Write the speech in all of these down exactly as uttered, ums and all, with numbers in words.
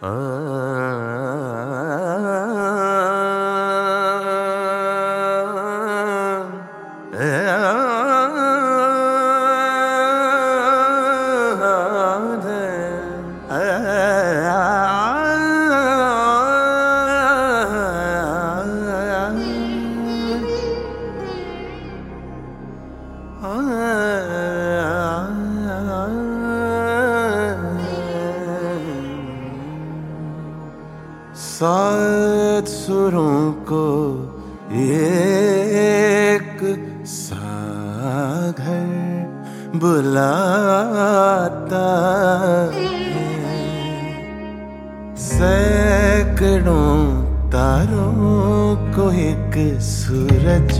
सात सुरों को एक सागर बुलाता है, सैकड़ों तारों को एक सूरज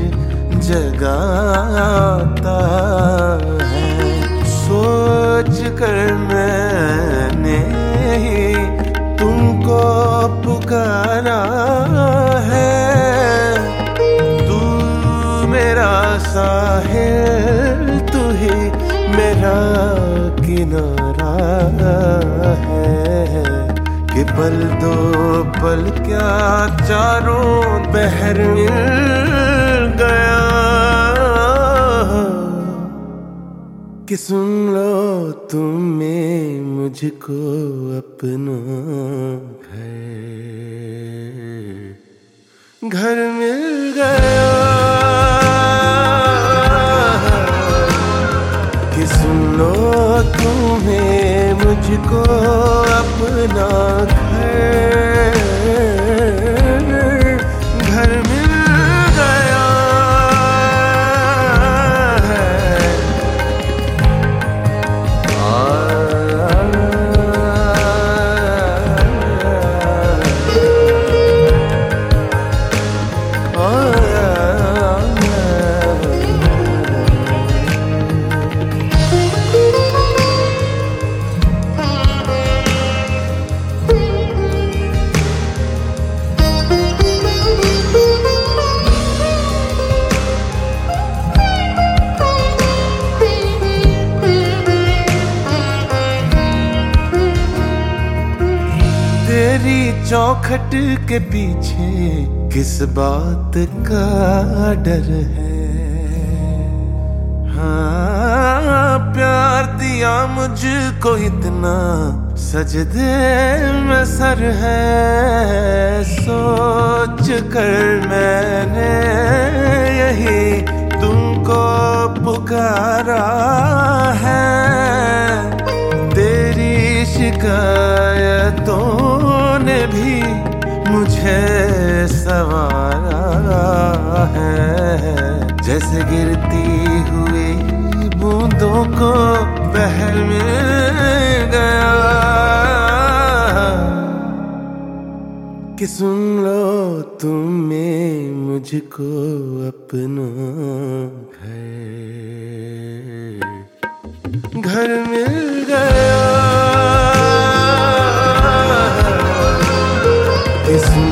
जगाता है। सोच कर मैंने ही तुमको पुकारा है, तू मेरा साहिल, तू ही मेरा किनारा है। कि पल दो पल क्या चारों बहर मिल गया, कि सुन लो तुम्हें मुझको अपना घर घर मिल गया, कि सुन लो तुम्हें मुझको अपना घर घर मिल गया है। तेरी चौखट के पीछे किस बात का डर है, हाँ प्यार दिया मुझको इतना सजदे में सर है। सोच कर मैंने यही तुमको पुकारा है, तेरी शिकायतों ने भी मुझे सवारा है। जैसे गिरती हुई बूंदों को बहर मिल गया, कि सुन लो तुम्हें मुझको अपना घर घर मिल गया, कि सुन